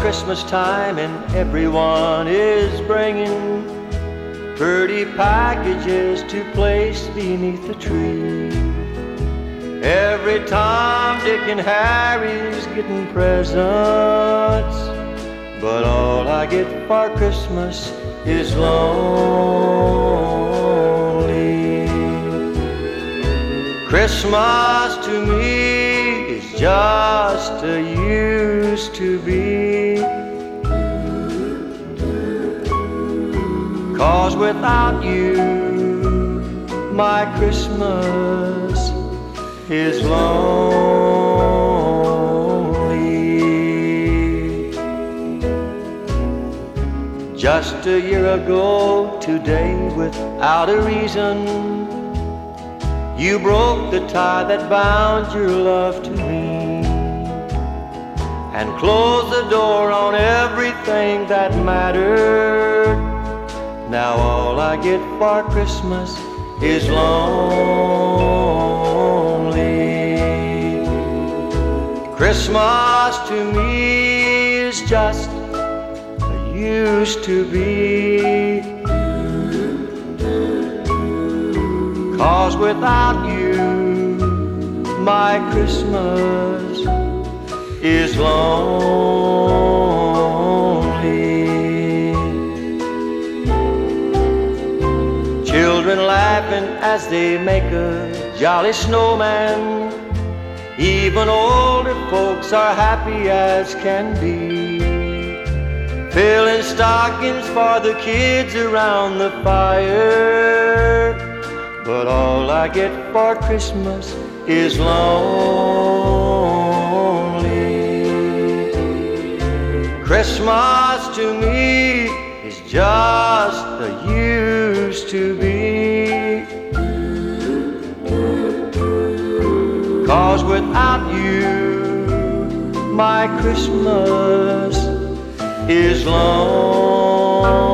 Christmas time and everyone is bringing pretty packages to place beneath the tree. Every Tom, Dick, and Harry's getting presents, but all I get for Christmas is lonely. Christmas to me is just a used to be, 'cause without you my Christmas is lonely. Just a year ago today, without a reason, you broke the tie that bound your love to me, and closed the door on everything that mattered. Now all I get for Christmas is lonely. Christmas to me is just a used to be, 'cause without you my Christmas is lonely. Children laughing as they make a jolly snowman, even older folks are happy as can be, filling stockings for the kids around the fire. But all I get for Christmas is lonely. Christmas to me is just a used to be, 'cause without you my Christmas is lonely.